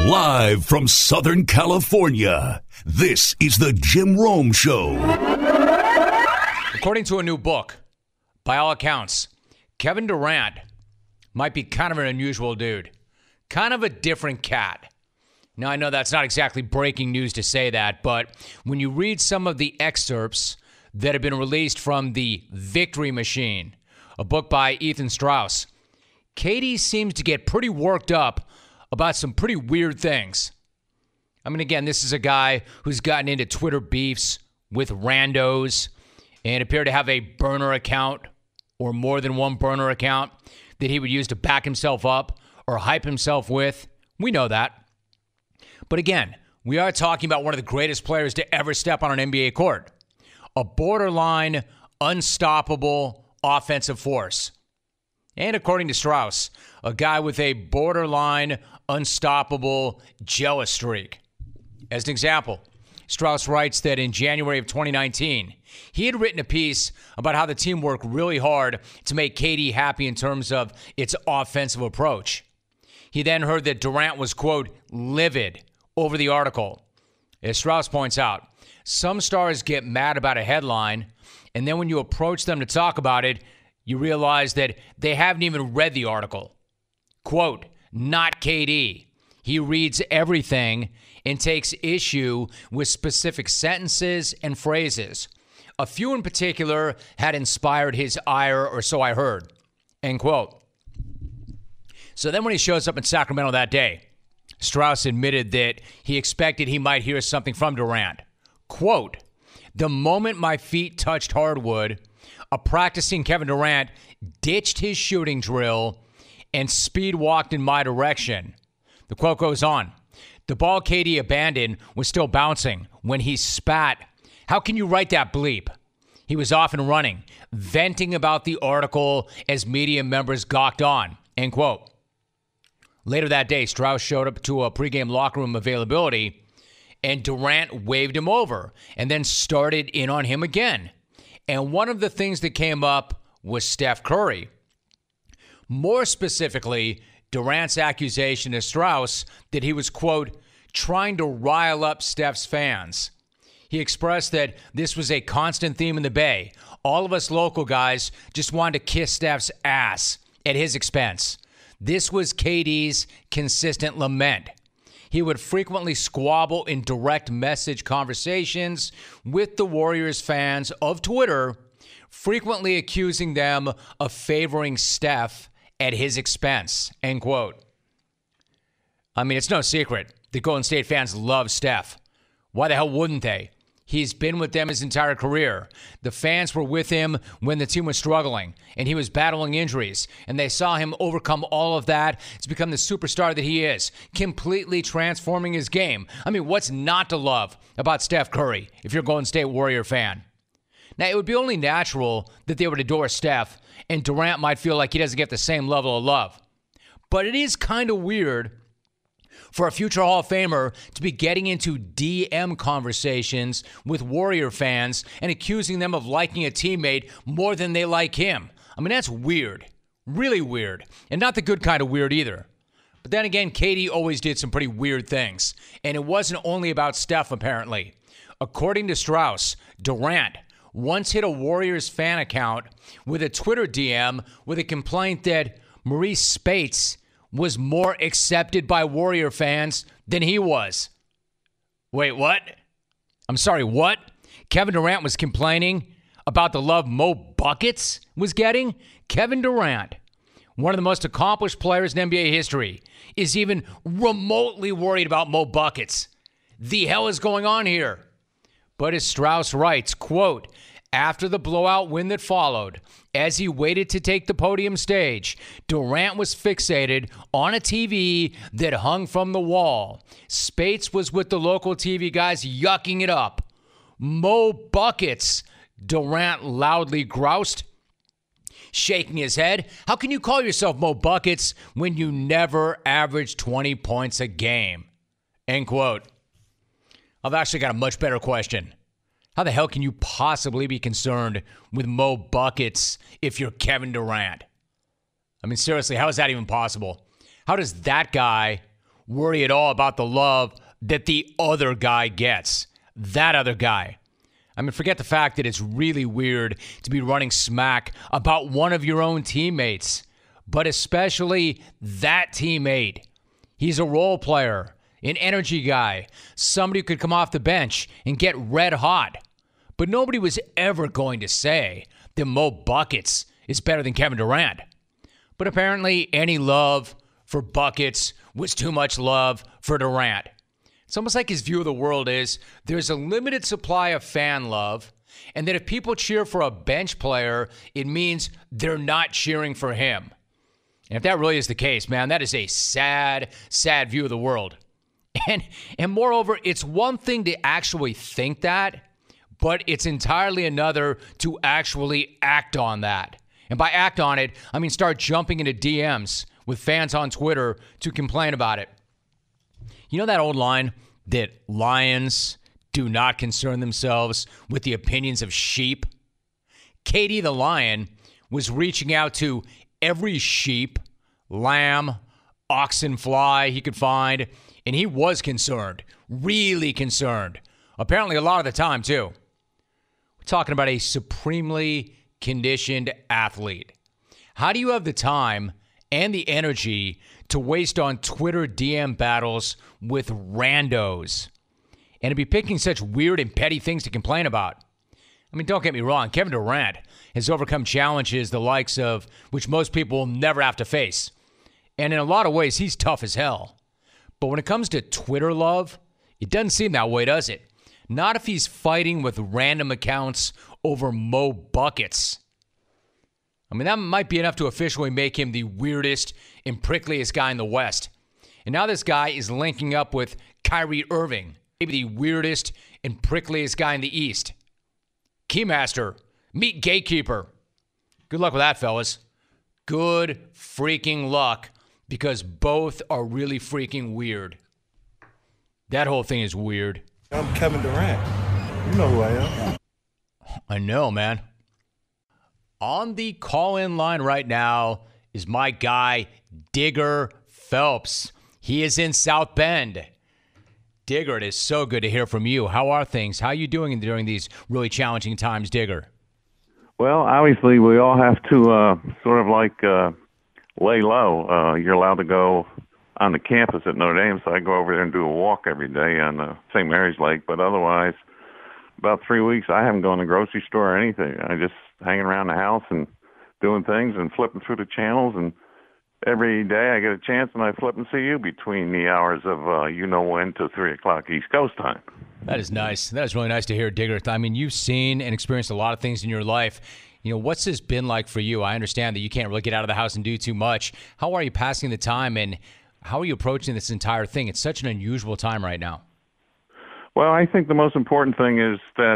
Live from Southern California, this is the Jim Rome Show. According to a new book, by all accounts, Kevin Durant might be kind of an unusual dude. Kind of a different cat. Now, I know that's not exactly breaking news to say that, but when you read some of the excerpts that have been released from The Victory Machine, a book by Ethan Strauss, KD seems to get pretty worked up about some pretty weird things. I mean, again, this is a guy who's gotten into Twitter beefs with randos and appeared to have a burner account or more than one burner account that he would use to back himself up or hype himself with. We know that. But again, we are talking about one of the greatest players to ever step on an NBA court. A borderline, unstoppable offensive force. And according to Strauss, a guy with a borderline, unstoppable jealous streak. As an example, Strauss writes that in January of 2019, he had written a piece about how the team worked really hard to make KD happy in terms of its offensive approach. He then heard that Durant was, quote, livid over the article. As Strauss points out, some stars get mad about a headline, and then when you approach them to talk about it, you realize that they haven't even read the article. Quote, not KD. He reads everything and takes issue with specific sentences and phrases. A few in particular had inspired his ire, or so I heard. End quote. So then when he shows up in Sacramento that day, Strauss admitted that he expected he might hear something from Durant. Quote, the moment my feet touched hardwood, a practicing Kevin Durant ditched his shooting drill and speed walked in my direction. The quote goes on. The ball KD abandoned was still bouncing when he spat. How can you write that bleep? He was off and running, venting about the article as media members gawked on. End quote. Later that day, Strauss showed up to a pregame locker room availability, and Durant waved him over and then started in on him again. And one of the things that came up was Steph Curry. More specifically, Durant's accusation to Strauss that he was, quote, trying to rile up Steph's fans. He expressed that this was a constant theme in the Bay. All of us local guys just wanted to kiss Steph's ass at his expense. This was KD's consistent lament. He would frequently squabble in direct message conversations with the Warriors fans of Twitter, frequently accusing them of favoring Steph at his expense, end quote. I mean, it's no secret the Golden State fans love Steph. Why the hell wouldn't they? He's been with them his entire career. The fans were with him when the team was struggling and he was battling injuries, and they saw him overcome all of that to become the superstar that he is, completely transforming his game. I mean, what's not to love about Steph Curry if you're a Golden State Warrior fan? Now, it would be only natural that they would adore Steph, and Durant might feel like he doesn't get the same level of love. But it is kind of weird for a future Hall of Famer to be getting into DM conversations with Warrior fans and accusing them of liking a teammate more than they like him. I mean, that's weird. Really weird. And not the good kind of weird either. But then again, KD always did some pretty weird things. And it wasn't only about Steph, apparently. According to Strauss, Durant once hit a Warriors fan account with a Twitter DM with a complaint that Maurice Spates was more accepted by Warrior fans than he was. Wait, what? I'm sorry, what? Kevin Durant was complaining about the love Mo Buckets was getting? Kevin Durant, one of the most accomplished players in NBA history, is even remotely worried about Mo Buckets. The hell is going on here? But as Strauss writes, quote, after the blowout win that followed, as he waited to take the podium stage, Durant was fixated on a TV that hung from the wall. Spates was with the local TV guys yucking it up. Mo Buckets, Durant loudly groused, shaking his head. How can you call yourself Mo Buckets when you never average 20 points a game? End quote. I've actually got a much better question. How the hell can you possibly be concerned with Mo Buckets if you're Kevin Durant? I mean, seriously, how is that even possible? How does that guy worry at all about the love that the other guy gets. That other guy. I mean, forget the fact that it's really weird to be running smack about one of your own teammates, but especially that teammate. He's a role player, an energy guy, somebody who could come off the bench and get red hot. But nobody was ever going to say that Mo Buckets is better than Kevin Durant. But apparently any love for Buckets was too much love for Durant. It's almost like his view of the world is there's a limited supply of fan love, and that if people cheer for a bench player, it means they're not cheering for him. And if that really is the case, man, that is a sad, sad view of the world. And moreover, it's one thing to actually think that, but it's entirely another to actually act on that. And by act on it, I mean start jumping into DMs with fans on Twitter to complain about it. You know that old line that lions do not concern themselves with the opinions of sheep? Katie the lion was reaching out to every sheep, lamb, oxen, fly he could find, and he was concerned, really concerned. Apparently a lot of the time, too. We're talking about a supremely conditioned athlete. How do you have the time and the energy to waste on Twitter DM battles with randos and to be picking such weird and petty things to complain about? I mean, don't get me wrong. Kevin Durant has overcome challenges the likes of which most people will never have to face. And in a lot of ways, he's tough as hell. But when it comes to Twitter love, it doesn't seem that way, does it? Not if he's fighting with random accounts over Mo Buckets. I mean, that might be enough to officially make him the weirdest and prickliest guy in the West. And now this guy is linking up with Kyrie Irving, maybe the weirdest and prickliest guy in the East. Keymaster, meet Gatekeeper. Good luck with that, fellas. Good freaking luck, because both are really freaking weird. That whole thing is weird. I'm Kevin Durant. You know who I am. I know, man. On the call-in line right now is my guy, Digger Phelps. He is in South Bend. Digger, it is so good to hear from you. How are things? How are you doing during these really challenging times, Digger? Well, obviously, we all have to sort of like lay low. You're allowed to go on the campus at Notre Dame, so I go over there and do a walk every day on St. Mary's Lake. But otherwise, about 3 weeks, I haven't gone to the grocery store or anything. I just hanging around the house and doing things and flipping through the channels. And every day I get a chance and I flip and see you between the hours of when to 3 o'clock East Coast time. That is nice. That is really nice to hear, Digger. I mean, you've seen and experienced a lot of things in your life. You know, what's this been like for you? I understand that you can't really get out of the house and do too much. How are you passing the time, and how are you approaching this entire thing? It's such an unusual time right now. Well, I think the most important thing is that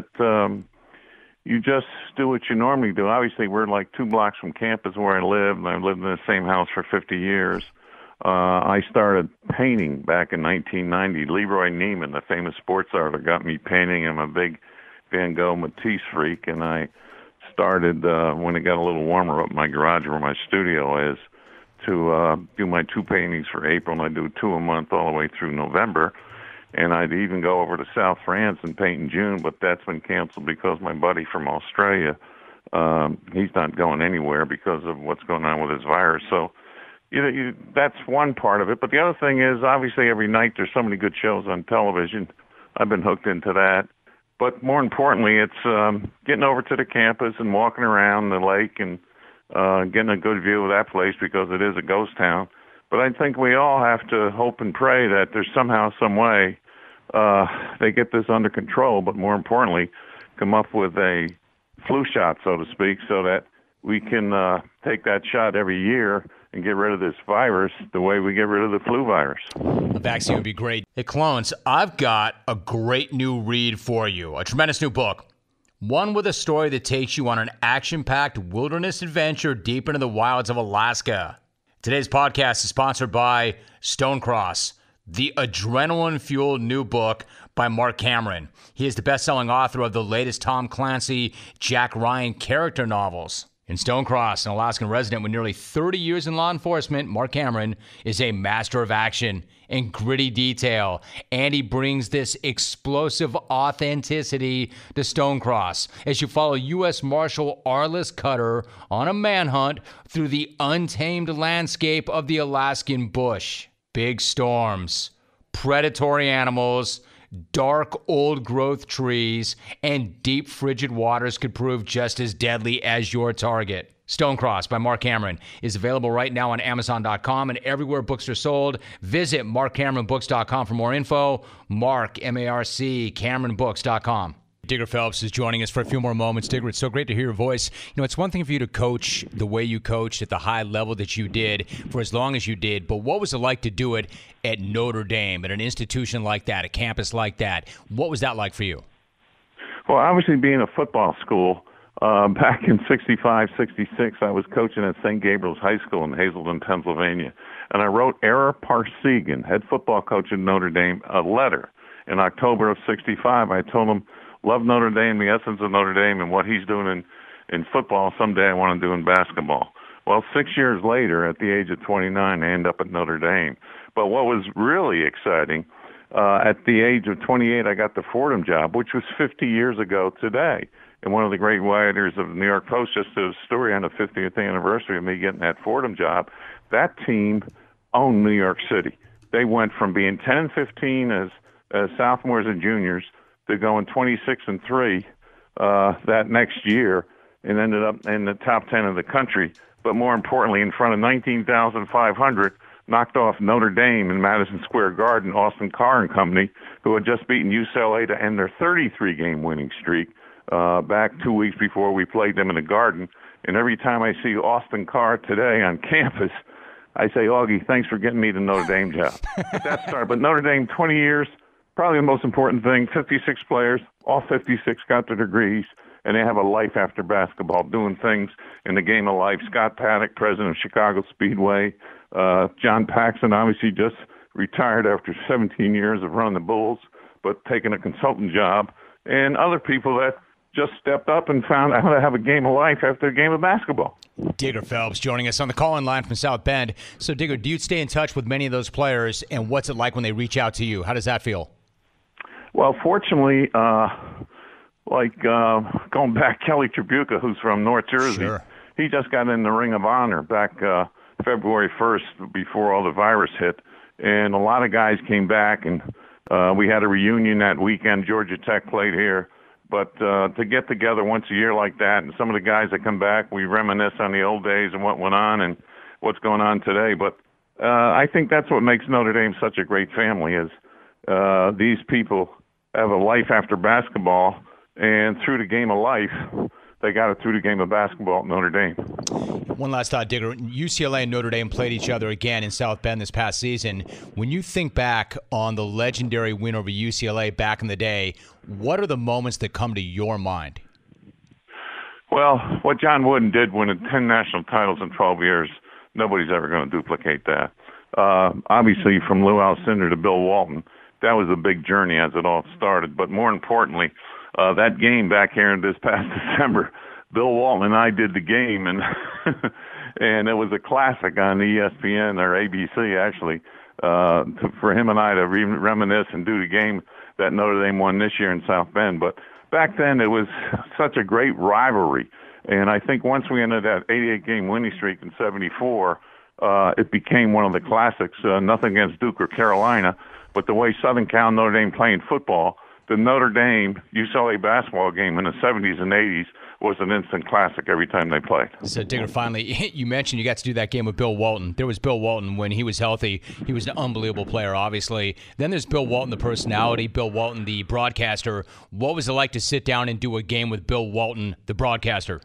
you just do what you normally do. Obviously, we're like 2 blocks from campus where I live, and I've lived in the same house for 50 years. I started painting back in 1990. Leroy Neiman, the famous sports artist, got me painting. I'm a big Van Gogh Matisse freak, and I started, when it got a little warmer up in my garage where my studio is, to do my 2 paintings for April, and I do 2 a month all the way through November. And I'd even go over to South France and paint in June, but that's been canceled because my buddy from Australia, he's not going anywhere because of what's going on with his virus. So that's one part of it. But the other thing is, obviously, every night there's so many good shows on television. I've been hooked into that. But more importantly, it's getting over to the campus and walking around the lake and getting a good view of that place because it is a ghost town. But I think we all have to hope and pray that there's somehow, some way, they get this under control, but more importantly, come up with a flu shot, so to speak, so that we can take that shot every year and get rid of this virus the way we get rid of the flu virus. The vaccine would be great. Hey, Clones, I've got a great new read for you, a tremendous new book. One with a story that takes you on an action-packed wilderness adventure deep into the wilds of Alaska. Today's podcast is sponsored by Stonecross, the adrenaline-fueled new book by Mark Cameron. He is the best-selling author of the latest Tom Clancy, Jack Ryan character novels. In Stone Cross, an Alaskan resident with nearly 30 years in law enforcement, Mark Cameron is a master of action and gritty detail, and he brings this explosive authenticity to Stone Cross as you follow U.S. Marshal Arliss Cutter on a manhunt through the untamed landscape of the Alaskan bush. Big storms, predatory animals, dark old-growth trees, and deep frigid waters could prove just as deadly as your target. Stone Cross by Mark Cameron is available right now on Amazon.com and everywhere books are sold. Visit MarkCameronBooks.com for more info. Mark, M-A-R-C, CameronBooks.com. Digger Phelps is joining us for a few more moments. Digger, it's so great to hear your voice. You know, it's one thing for you to coach the way you coached at the high level that you did for as long as you did, but what was it like to do it at Notre Dame, at an institution like that, a campus like that? What was that like for you? Well, obviously being a football school, back in 65, 66, I was coaching at St. Gabriel's High School in Hazleton, Pennsylvania, and I wrote Ara Parseghian, head football coach at Notre Dame, a letter. In October of 65, I told him, love Notre Dame, the essence of Notre Dame, and what he's doing in football, someday I want to do in basketball. Well, 6 years later, at the age of 29, I end up at Notre Dame. But what was really exciting, at the age of 28, I got the Fordham job, which was 50 years ago today. And one of the great writers of the New York Post just did a story on the 50th anniversary of me getting that Fordham job. That team owned New York City. They went from being 10 and 15 as sophomores and juniors to going 26-3 that next year, and ended up in the top 10 of the country. But more importantly, in front of 19,500, knocked off Notre Dame in Madison Square Garden, Austin Carr and company, who had just beaten UCLA to end their 33-game winning streak back 2 weeks before we played them in the Garden. And every time I see Austin Carr today on campus, I say, Augie, thanks for getting me the Notre Dame job. That started. But Notre Dame, 20 years, probably the most important thing, 56 players, all 56 got their degrees, and they have a life after basketball, doing things in the game of life. Scott Paddock, president of Chicago Speedway. John Paxson obviously just retired after 17 years of running the Bulls, but taking a consultant job. And other people that just stepped up and found out how to have a game of life after a game of basketball. Digger Phelps joining us on the call-in line from South Bend. So, Digger, do you stay in touch with many of those players, and what's it like when they reach out to you? How does that feel? Well, fortunately, going back, Kelly Tribuca, who's from North Jersey, Sure. He just got in the Ring of Honor back February 1st before all the virus hit, and a lot of guys came back, and we had a reunion that weekend. Georgia Tech played here. But to get together once a year like that, and some of the guys that come back, we reminisce on the old days and what went on and what's going on today. But I think that's what makes Notre Dame such a great family is these people have a life after basketball, and through the game of life, they got it through the game of basketball at Notre Dame. One last thought, Digger. UCLA and Notre Dame played each other again in South Bend this past season. When you think back on the legendary win over UCLA back in the day, what are the moments that come to your mind? Well, what John Wooden did, winning 10 national titles in 12 years, nobody's ever going to duplicate that. Obviously, from Lou Alcindor to Bill Walton, that was a big journey as it all started. But more importantly, that game back here in this past December, Bill Walton and I did the game, and and it was a classic on ESPN or ABC actually for him and I to reminisce and do the game that Notre Dame won this year in South Bend. But back then it was such a great rivalry, and I think once we ended that 88-game winning streak in '74, it became one of the classics. Nothing against Duke or Carolina, but the way Southern Cal and Notre Dame playing football, the Notre Dame UCLA basketball game in the 70s and 80s was an instant classic every time they played. So, Digger, finally, you mentioned you got to do that game with Bill Walton. There was Bill Walton when he was healthy. He was an unbelievable player, obviously. Then there's Bill Walton, the personality, Bill Walton, the broadcaster. What was it like to sit down and do a game with Bill Walton, the broadcaster?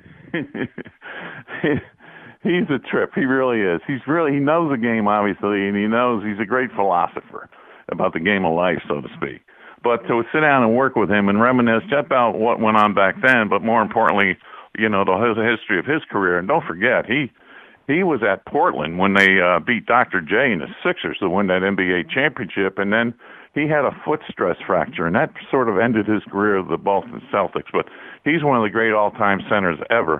He's a trip. He really is. He knows the game, obviously, and he's a great philosopher about the game of life, so to speak. But to sit down and work with him and reminisce about what went on back then, but more importantly, the history of his career. And don't forget, he was at Portland when they beat Dr. J and the Sixers to win that NBA championship, and then he had a foot stress fracture, and that sort of ended his career with the Boston Celtics. But he's one of the great all-time centers ever.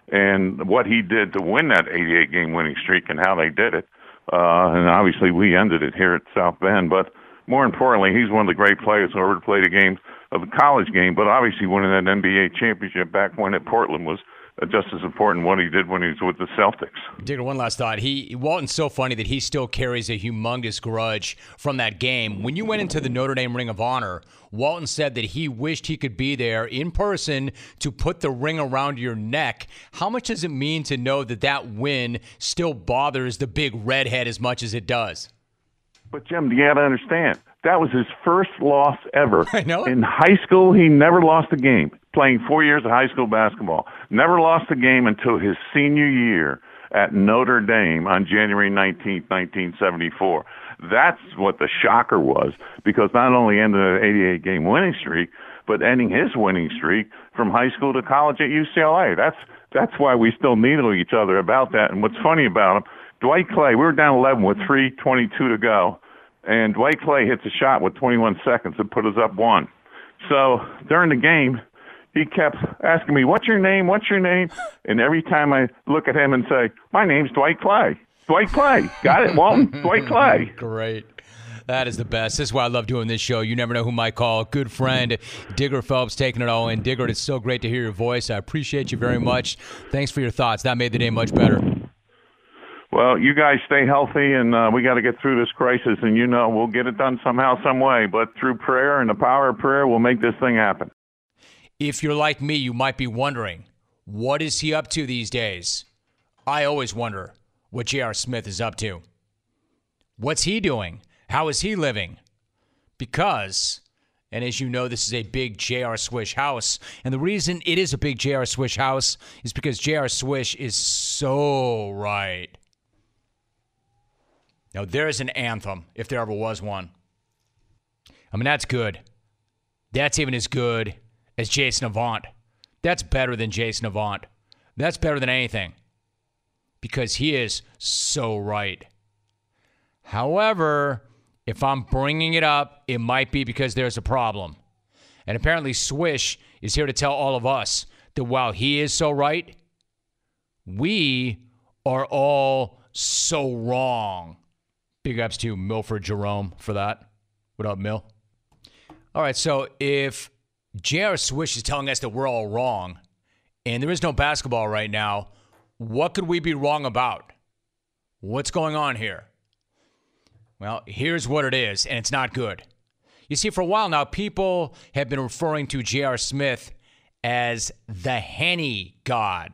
and what he did to win that 88-game winning streak and how they did it. And obviously we ended it here at South Bend. But more importantly, he's one of the great players who ever played a game of a college game, but obviously winning that NBA championship back when at Portland was just as important what he did when he was with the Celtics. Digger, one last thought. Walton's so funny that he still carries a humongous grudge from that game. When you went into the Notre Dame Ring of Honor, Walton said that he wished he could be there in person to put the ring around your neck. How much does it mean to know that that win still bothers the big redhead as much as it does? But, Jim, you got to understand, that was his first loss ever. I know. In high school, he never lost a game, playing 4 years of high school basketball. Never lost a game until his senior year at Notre Dame on January 19th, 1974. That's what the shocker was, because not only ended an 88-game winning streak, but ending his winning streak from high school to college at UCLA. That's why we still needle each other about that. And what's funny about him, Dwight Clay, we were down 11 with 3:22 to go, and Dwight Clay hits a shot with 21 seconds and put us up 1. So during the game, he kept asking me, what's your name? What's your name? And every time I look at him and say, my name's Dwight Clay. Dwight Clay. Got it, Walton? Dwight Clay. Great. That is the best. This is why I love doing this show. You never know who might call. Good friend, Digger Phelps, taking it all in. Digger, it's so great to hear your voice. I appreciate you very much. Thanks for your thoughts. That made the day much better. Well, you guys stay healthy, and we got to get through this crisis, and we'll get it done somehow, some way. But through prayer and the power of prayer, we'll make this thing happen. If you're like me, you might be wondering, what is he up to these days? I always wonder what J.R. Smith is up to. What's he doing? How is he living? Because, and as you know, this is a big J.R. Swish house. And the reason it is a big J.R. Swish house is because J.R. Swish is so right. Now, there's an anthem, if there ever was one. I mean, that's good. That's even as good as Jason Avant. That's better than Jason Avant. That's better than anything. Because he is so right. However, if I'm bringing it up, it might be because there's a problem. And apparently Swish is here to tell all of us that while he is so right, we are all so wrong. Big ups to Milford Jerome for that. What up, Mill? All right, so if J.R. Swish is telling us that we're all wrong, and there is no basketball right now, what could we be wrong about? What's going on here? Well, here's what it is, and it's not good. You see, for a while now, people have been referring to J.R. Smith as the Henny God.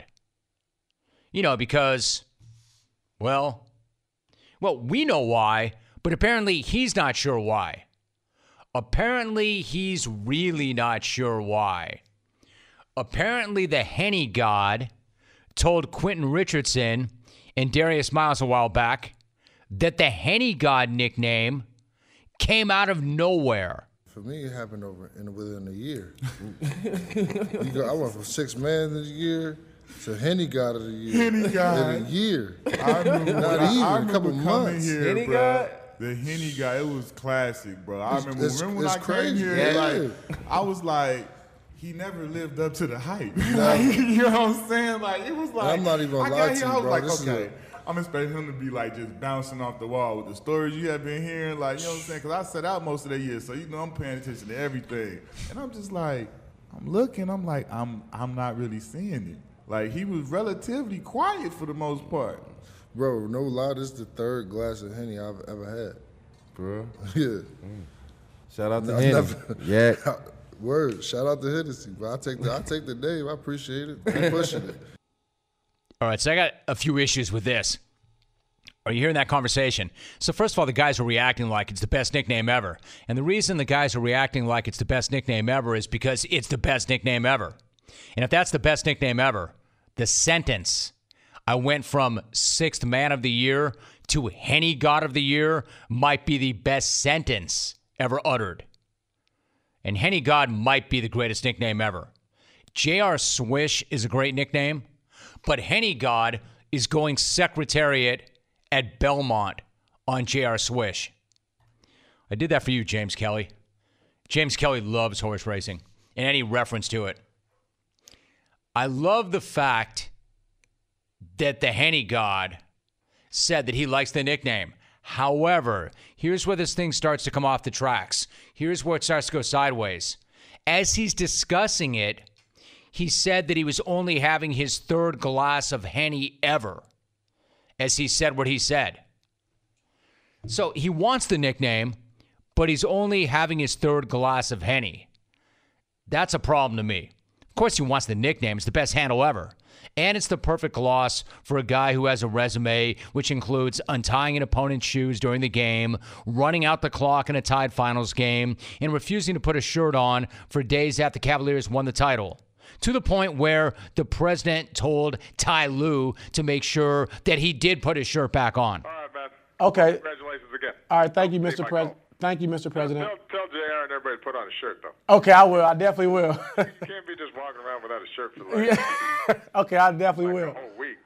Because, well, we know why, but apparently he's not sure why. Apparently he's really not sure why. Apparently the Henny God told Quentin Richardson and Darius Miles a while back that the Henny God nickname came out of nowhere. For me, it happened within a year. I went from 6 man of the year to Henny God of the year. Henny God. In a year. I remember a couple months. Here, Henny bro. God? The Henny God, it was classic, bro. I remember when I crazy. came here, Yeah. I was like, he never lived up to the hype. You know what I'm saying? It was like, I'm not even I gonna got lie to here, you, I was bro. like, This is okay, I'm expecting him to be just bouncing off the wall with the stories you have been hearing, you know what I'm saying? Because I sat out most of the year, so I'm paying attention to everything. And I'm just like, I'm looking, I'm like, I'm not really seeing it. He was relatively quiet for the most part. Bro, no lie, this is the 3rd glass of Henny I've ever had. Bro. Yeah. Shout out to Henny. Yeah. Word. Shout out to Hennessy, bro. I take the name. I appreciate it. Keep pushing it. All right, so I got a few issues with this. Are you hearing that conversation? So first of all, the guys are reacting like it's the best nickname ever. And the reason the guys are reacting like it's the best nickname ever is because it's the best nickname ever. And if that's the best nickname ever, the sentence, I went from 6th man of the year to Henny God of the year, might be the best sentence ever uttered. And Henny God might be the greatest nickname ever. J.R. Swish is a great nickname, but Henny God is going secretariat at Belmont on J.R. Swish. I did that for you, James Kelly. James Kelly loves horse racing and any reference to it. I love the fact that the Henny God said that he likes the nickname. However, here's where this thing starts to come off the tracks. Here's where it starts to go sideways. As he's discussing it, he said that he was only having his third glass of Henny ever, as he said what he said. So he wants the nickname, but he's only having his third glass of Henny. That's a problem to me. Of course he wants the nickname. It's the best handle ever. And it's the perfect gloss for a guy who has a resume which includes untying an opponent's shoes during the game, running out the clock in a tied finals game, and refusing to put a shirt on for days after the Cavaliers won the title. To the point where the president told Ty Lue to make sure that he did put his shirt back on. All right, man. Okay. Congratulations again. All right, thank you, Mr. President. Thank you, Mr. President. Tell JR and everybody to put on a shirt, though. Okay, I will. I definitely will. You can't be just walking around without a shirt for like, Okay, I definitely will. a whole week.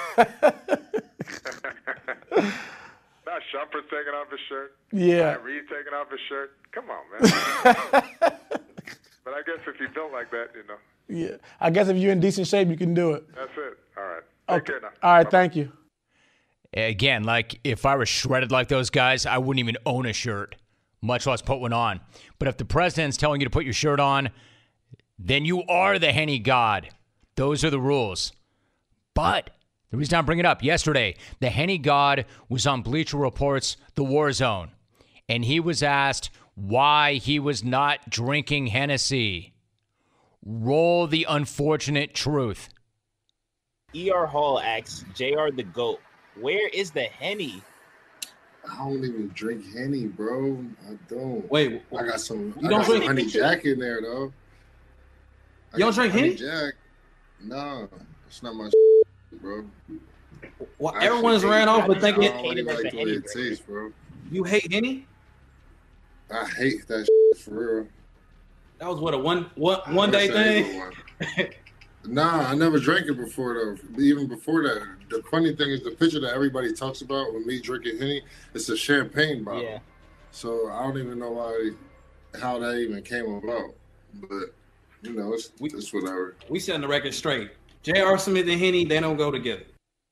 Now Shumpert's taking off his shirt. Yeah. Reed taking off his shirt. Come on, man. But I guess if you don't like that, you know. Yeah. I guess if you're in decent shape, you can do it. That's it. All right. Take Okay. care now. All right, thank you. Again, like if I were shredded like those guys, I wouldn't even own a shirt, much less put one on. But if the president's telling you to put your shirt on, then you are the Henny God. Those are the rules. But the reason I'm bringing it up, yesterday, the Henny God was on Bleacher Report's The War Zone, and he was asked why he was not drinking Hennessy. Roll the unfortunate truth. E.R. Hall asks JR the GOAT, where is the Henny? I don't even drink Henny, bro. I don't. Wait, I got some. you I don't got drink some Honey Jack in there though. You don't drink Henny? Jack? No, it's not my bro. Well, I everyone has actually ran hate off, but Henny. thinking I don't really like the way it tastes, bro. you hate Henny. I hate that for real. That was what a one day thing. Nah, I never drank it before though. Even before that, the funny thing is the picture that everybody talks about with me drinking Henny, it's a champagne bottle. Yeah. So I don't even know how that even came about. But you know, it's whatever. We setting the record straight. J.R. Smith and Henny, they don't go together.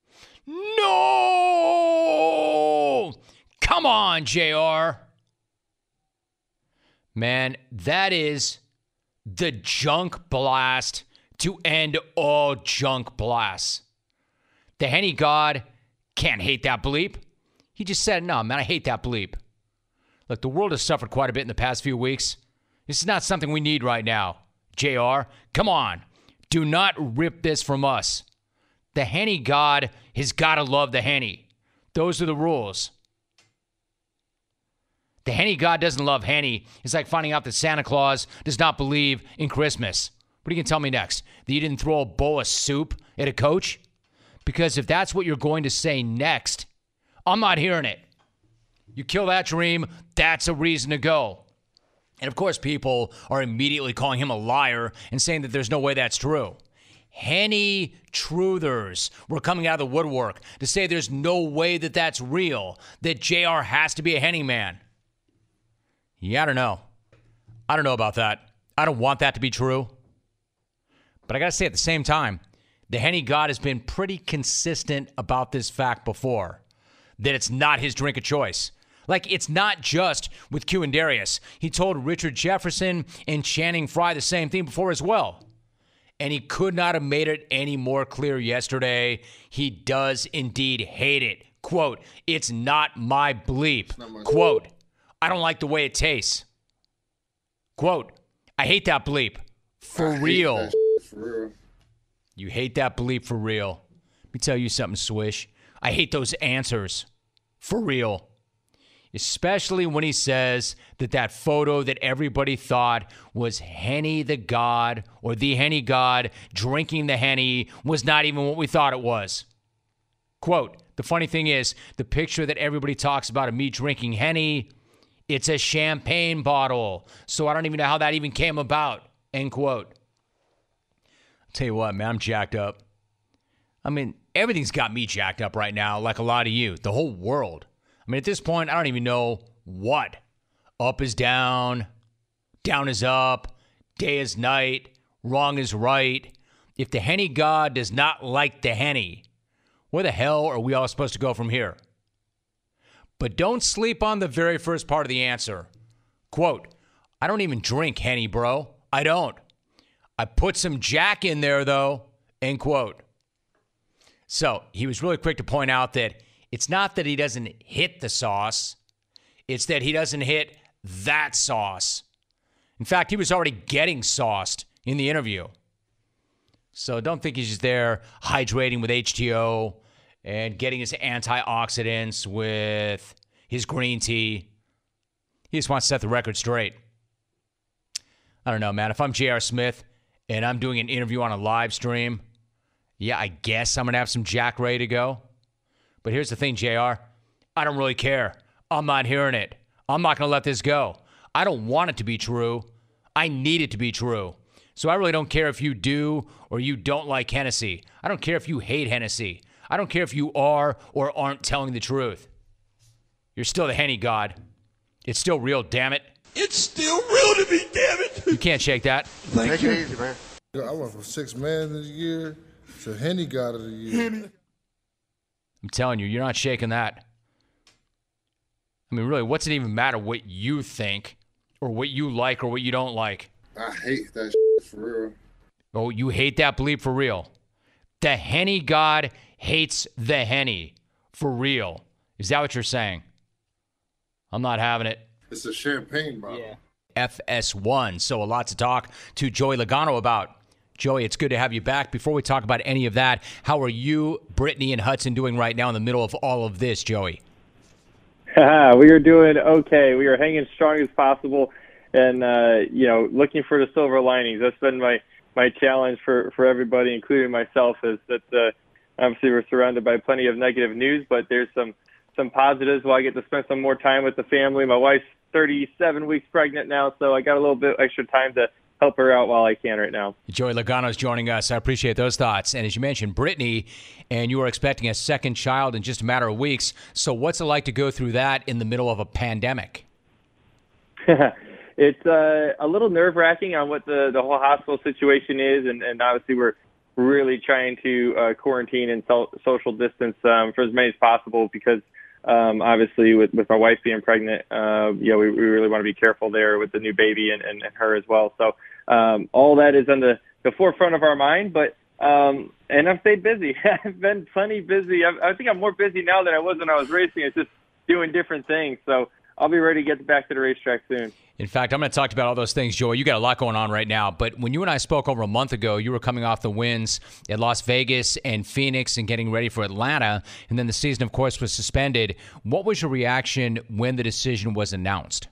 No! Come on, JR. Man, that is the junk blast to end all junk blasts. The Henny God can't hate that bleep. He just said, no, man, I hate that bleep. Look, the world has suffered quite a bit in the past few weeks. This is not something we need right now. JR, come on. Do not rip this from us. The Henny God has got to love the Henny. Those are the rules. The Henny God doesn't love Henny. It's like finding out that Santa Claus does not believe in Christmas. What are you going to tell me next? That you didn't throw a bowl of soup at a coach? Because if that's what you're going to say next, I'm not hearing it. You kill that dream, that's a reason to go. And of course, people are immediately calling him a liar and saying that there's no way that's true. Henny truthers were coming out of the woodwork to say there's no way that that's real, that JR has to be a Henny man. Yeah, I don't know. I don't know about that. I don't want that to be true. But I got to say at the same time, the Henny God has been pretty consistent about this fact before, that it's not his drink of choice. Like, it's not just with Q and Darius. He told Richard Jefferson and Channing Frye the same thing before as well. And he could not have made it any more clear yesterday. He does indeed hate it. Quote, it's not my bleep. Quote, I don't like the way it tastes. Quote, I hate that bleep. For real. For real. You hate that bleep for real. Let me tell you something, Swish. I hate those answers. For real. Especially when he says that photo that everybody thought was Henny the God or the Henny God drinking the Henny was not even what we thought it was. Quote, the funny thing is, the picture that everybody talks about of me drinking Henny, it's a champagne bottle. So I don't even know how that even came about. End quote. I'll tell you what, man, I'm jacked up. I mean, everything's got me jacked up right now, like a lot of you, the whole world. I mean, at this point, I don't even know what. Up is down, down is up, day is night, wrong is right. If the Henny God does not like the Henny, Where the hell are we all supposed to go from here? But don't sleep on the very first part of the answer. Quote, I don't even drink Henny, bro. I don't. I put some Jack in there, though, end quote. So he was really quick to point out that it's not that he doesn't hit the sauce. It's that he doesn't hit that sauce. In fact, he was already getting sauced in the interview. So don't think he's just there hydrating with H2O and getting his antioxidants with his green tea. He just wants to set the record straight. I don't know, man. If I'm J.R. Smith and I'm doing an interview on a live stream, yeah, I guess I'm going to have some Jack ready to go. But here's the thing, JR. I don't really care. I'm not hearing it. I'm not going to let this go. I don't want it to be true. I need it to be true. So I really don't care if you do or you don't like Hennessy. I don't care if you hate Hennessy. I don't care if you are or aren't telling the truth. You're still the Henny god. It's still real, damn it. It's still real to me, damn it. You can't shake that. Thank you. Easy, man. I went from 6 man of the year to Henny God of the year. I'm telling you, you're not shaking that. I mean, really, what's it even matter what you think or what you like or what you don't like? I hate that shit for real. Oh, you hate that bleep for real? The Henny God hates the Henny for real. Is that what you're saying? I'm not having it. It's a champagne bottle. Yeah. FS1. So a lot to talk to Joey Logano about. Joey, it's good to have you back. Before we talk about any of that, how are you, Brittany, and Hudson doing right now in the middle of all of this, Joey? We are doing okay. We are hanging strong as possible and, looking for the silver linings. That's been my challenge for everybody, including myself, is that obviously we're surrounded by plenty of negative news, but there's some positives. Well, I get to spend some more time with the family. My wife's 37 weeks pregnant now, so I got a little bit extra time to help her out while I can right now. Joey Logano is joining us. I appreciate those thoughts. And as you mentioned, Brittany, and you are expecting a second child in just a matter of weeks. So what's it like to go through that in the middle of a pandemic? It's a little nerve-wracking on what the whole hospital situation is, and obviously we're really trying to quarantine and social distance for as many as possible because obviously with my wife being pregnant, we really want to be careful there with the new baby and her as well. So all that is on the forefront of our mind, but and I've stayed busy. I've been plenty busy. I think I'm more busy now than I was when I was racing. It's just doing different things. So I'll be ready to get back to the racetrack soon. In fact, I'm going to talk about all those things, Joey. You got a lot going on right now. But when you and I spoke over a month ago, you were coming off the wins at Las Vegas and Phoenix and getting ready for Atlanta. And then the season, of course, was suspended. What was your reaction when the decision was announced?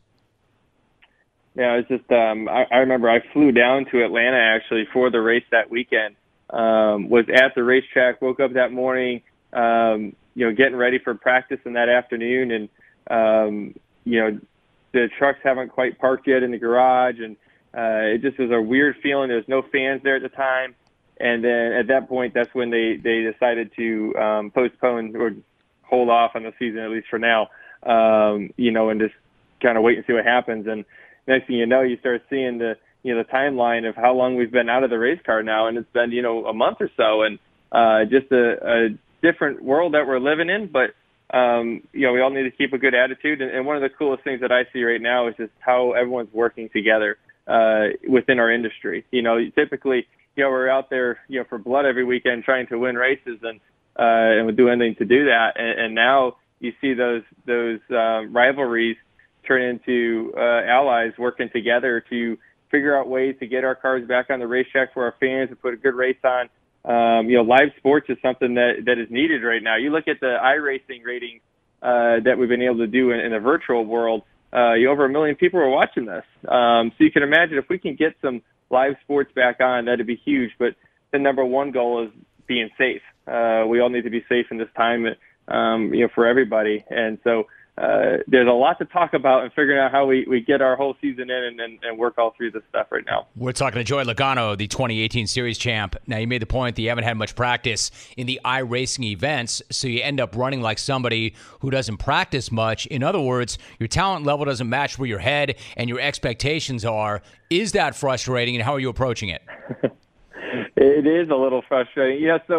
Yeah, it's just I remember I flew down to Atlanta actually for the race that weekend. Was at the racetrack, woke up that morning, getting ready for practice in that afternoon, and the trucks haven't quite parked yet in the garage, and it just was a weird feeling. There was no fans there at the time, and then at that point, that's when they decided to postpone or hold off on the season, at least for now, and just kind of wait and see what happens. And next thing you know, you start seeing the timeline of how long we've been out of the race car now, and it's been a month or so, and just a different world that we're living in, but. We all need to keep a good attitude. And one of the coolest things that I see right now is just how everyone's working together within our industry. Typically, we're out there, for blood every weekend trying to win races and we'll do anything to do that. And now you see those rivalries turn into allies working together to figure out ways to get our cars back on the racetrack for our fans and put a good race on. Live sports is something that is needed right now. You look at the iRacing ratings that we've been able to do in the virtual world. Over 1 million people are watching this. So you can imagine if we can get some live sports back on, that'd be huge. But the number one goal is being safe. We all need to be safe in this time, for everybody. And so there's a lot to talk about and figuring out how we get our whole season in and work all through this stuff right now. We're talking to Joey Logano, the 2018 Series champ. Now, you made the point that you haven't had much practice in the iRacing events, so you end up running like somebody who doesn't practice much. In other words, your talent level doesn't match where your head and your expectations are. Is that frustrating, and how are you approaching it? It is a little frustrating. So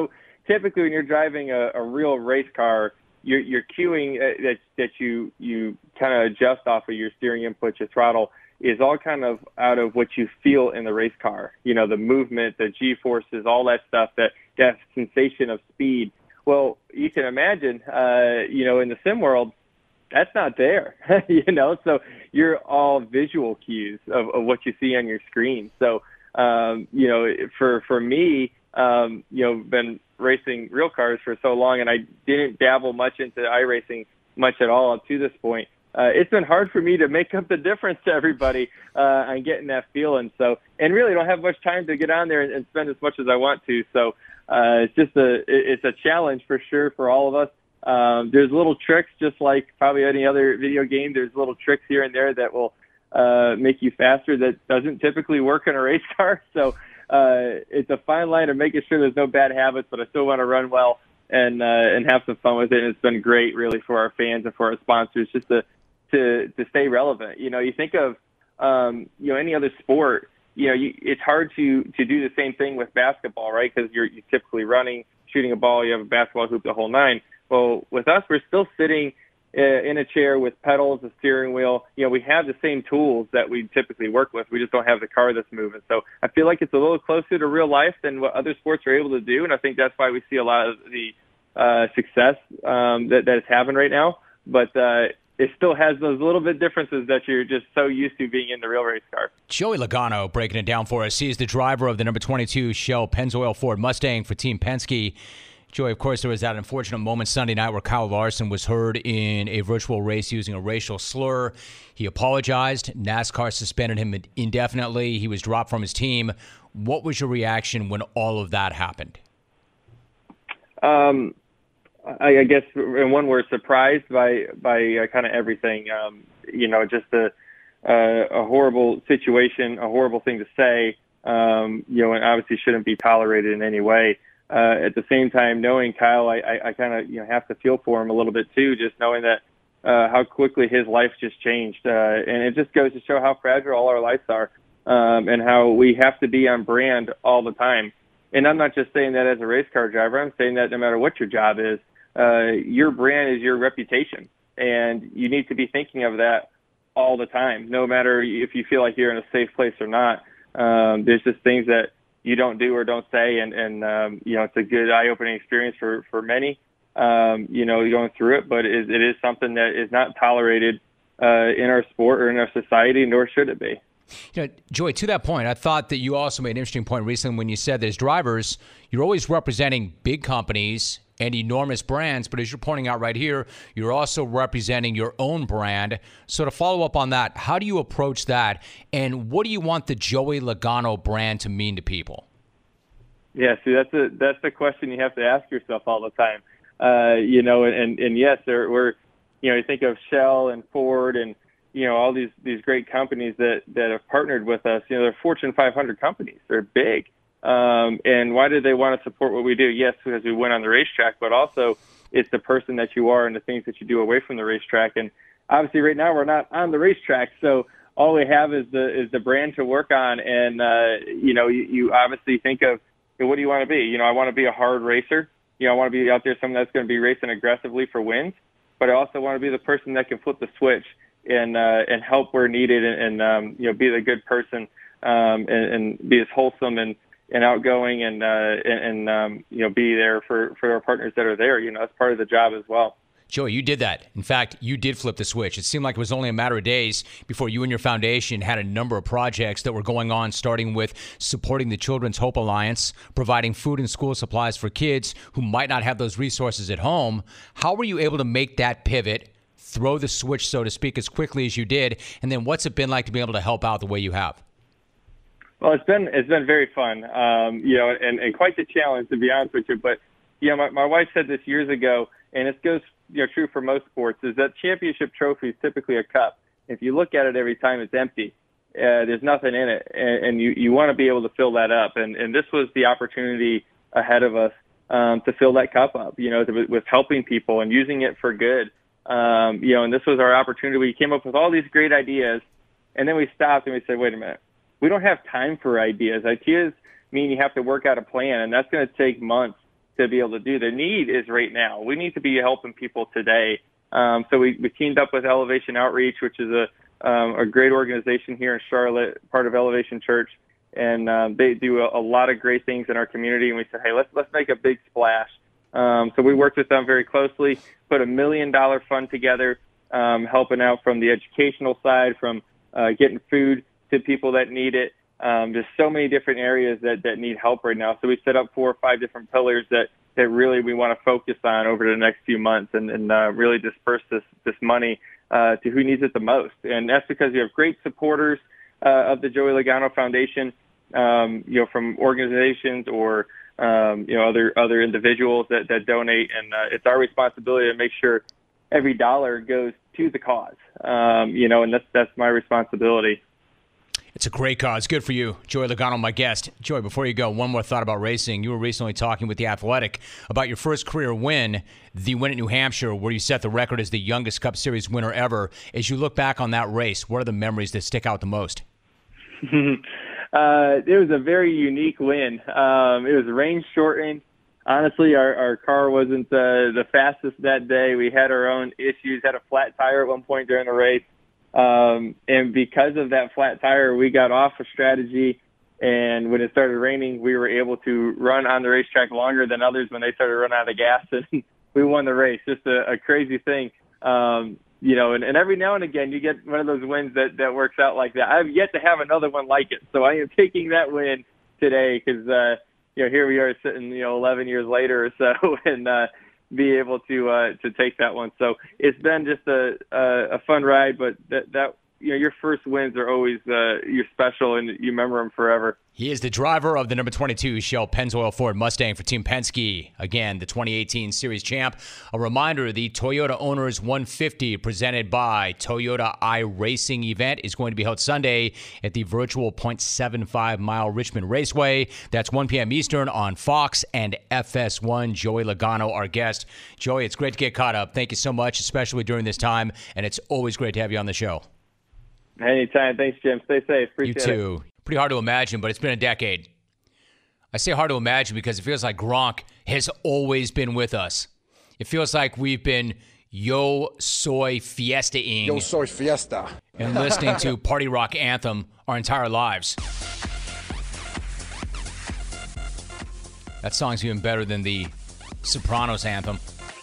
typically when you're driving a real race car, your cueing that you kind of adjust off of your steering input, your throttle, is all kind of out of what you feel in the race car. You know, the movement, the G-forces, all that stuff, that sensation of speed. Well, you can imagine, you know, in the sim world, that's not there, you know, so you're all visual cues of what you see on your screen. So, you know, for me, you know, been racing real cars for so long, and I didn't dabble much into iRacing much at all up to this point. It's been hard for me to make up the difference to everybody on getting that feeling. So, and really don't have much time to get on there and spend as much as I want to. So, it's just it's a challenge for sure for all of us. There's little tricks, just like probably any other video game. There's little tricks here and there that will make you faster that doesn't typically work in a race car. So it's a fine line of making sure there's no bad habits, but I still want to run well and have some fun with it. And it's been great, really, for our fans and for our sponsors, just to stay relevant. You know, you think of you know, any other sport. You know, it's hard to do the same thing with basketball, right? Because you're typically running, shooting a ball, you have a basketball hoop, the whole nine. Well, with us, we're still sitting in a chair with pedals, a steering wheel. You know, we have the same tools that we typically work with. We just don't have the car that's moving. So I feel like it's a little closer to real life than what other sports are able to do, and I think that's why we see a lot of the success that it's having right now. But it still has those little bit differences that you're just so used to being in the real race car. Joey Logano breaking it down for us. He's the driver of the number 22 Shell Pennzoil Ford Mustang for Team Penske. Joey, of course, there was that unfortunate moment Sunday night where Kyle Larson was heard in a virtual race using a racial slur. He apologized. NASCAR suspended him indefinitely. He was dropped from his team. What was your reaction when all of that happened? I guess in one word, surprised by kind of everything. You know, just a horrible situation, a horrible thing to say. You know, and obviously shouldn't be tolerated in any way. At the same time, knowing Kyle, I kind of have to feel for him a little bit too, just knowing that how quickly his life just changed, and it just goes to show how fragile all our lives are, and how we have to be on brand all the time. And I'm not just saying that as a race car driver. I'm saying that no matter what your job is, your brand is your reputation, and you need to be thinking of that all the time, no matter if you feel like you're in a safe place or not. There's just things that you don't do or don't say, and you know, it's a good eye-opening experience for many, you know, going through it, but it is something that is not tolerated in our sport or in our society, nor should it be. You know, Joey, to that point, I thought that you also made an interesting point recently when you said as drivers, you're always representing big companies and enormous brands, but as you're pointing out right here, you're also representing your own brand. So to follow up on that, how do you approach that, and what do you want the Joey Logano brand to mean to people? Yeah, see, that's the question you have to ask yourself all the time. You know, and yes, we're, you know, you think of Shell and Ford and, you know, all these great companies that have partnered with us. You know, they're Fortune 500 companies. They're big. And why do they want to support what we do? Yes, because we win on the racetrack, but also it's the person that you are and the things that you do away from the racetrack. And obviously right now we're not on the racetrack, so all we have is the brand to work on. And, you know, you obviously think of, what do you want to be? You know, I want to be a hard racer. You know, I want to be out there, someone that's going to be racing aggressively for wins, but I also want to be the person that can flip the switch and help where needed and you know, be the good person, and be as wholesome and outgoing and you know, be there for our partners that are there. You know, that's part of the job as well. Joey, you did that. In fact, you did flip the switch. It seemed like it was only a matter of days before you and your foundation had a number of projects that were going on, starting with supporting the Children's Hope Alliance, providing food and school supplies for kids who might not have those resources at home. How were you able to make that pivot, throw the switch, so to speak, as quickly as you did? And then what's it been like to be able to help out the way you have? Well, it's been very fun, you know, and quite the challenge, to be honest with you. But, you know, my wife said this years ago, and it goes, you know, true for most sports, is that championship trophy is typically a cup. If you look at it every time, it's empty. There's nothing in it, and you want to be able to fill that up. And this was the opportunity ahead of us to fill that cup up, you know, with helping people and using it for good. You know, and this was our opportunity. We came up with all these great ideas, and then we stopped and we said, wait a minute. We don't have time for ideas. Ideas mean you have to work out a plan, and that's going to take months. to be able to do. The need is right now. We need to be helping people today. So we teamed up with Elevation Outreach, which is a great organization here in Charlotte, part of Elevation Church, and they do a lot of great things in our community. And we said, hey, let's make a big splash. So we worked with them very closely, put $1 million fund together, helping out from the educational side, from getting food to people that need it. There's so many different areas that need help right now. So we set up 4 or 5 different pillars that really we want to focus on over the next few months and really disperse this money to who needs it the most. And that's because we have great supporters of the Joey Logano Foundation, from organizations or other individuals that donate. And it's our responsibility to make sure every dollar goes to the cause. And that's my responsibility. It's a great cause. Good for you. Joey Logano, my guest. Joey, before you go, one more thought about racing. You were recently talking with The Athletic about your first career win, the win at New Hampshire, where you set the record as the youngest Cup Series winner ever. As you look back on that race, what are the memories that stick out the most? It was a very unique win. It was rain shortened. Honestly, our car wasn't the fastest that day. We had our own issues, had a flat tire at one point during the race. And because of that flat tire, we got off a strategy, and when it started raining, we were able to run on the racetrack longer than others when they started running out of gas, and we won the race. Just a crazy thing. And every now and again, you get one of those wins that works out like that. I've yet to have another one like it, so I am taking that win today because, here we are sitting, 11 years later or so, and be able to take that one. So it's been just a fun ride, but that your first wins are always you're special and you remember them forever. He is the driver of the number 22 Shell Pennzoil Ford Mustang for Team Penske. Again, the 2018 Series champ. A reminder, the Toyota Owners 150 presented by Toyota iRacing event is going to be held Sunday at the virtual 0.75-mile Richmond Raceway. That's 1 p.m. Eastern on Fox and FS1. Joey Logano, our guest. Joey, it's great to get caught up. Thank you so much, especially during this time, and it's always great to have you on the show. Anytime. Thanks, Jim. Stay safe. Appreciate it. You too. Pretty hard to imagine, but it's been a decade. I say hard to imagine because it feels like Gronk has always been with us. It feels like we've been Yo Soy Fiesta-ing. Yo Soy Fiesta. And listening to Party Rock Anthem our entire lives. That song's even better than the Sopranos anthem.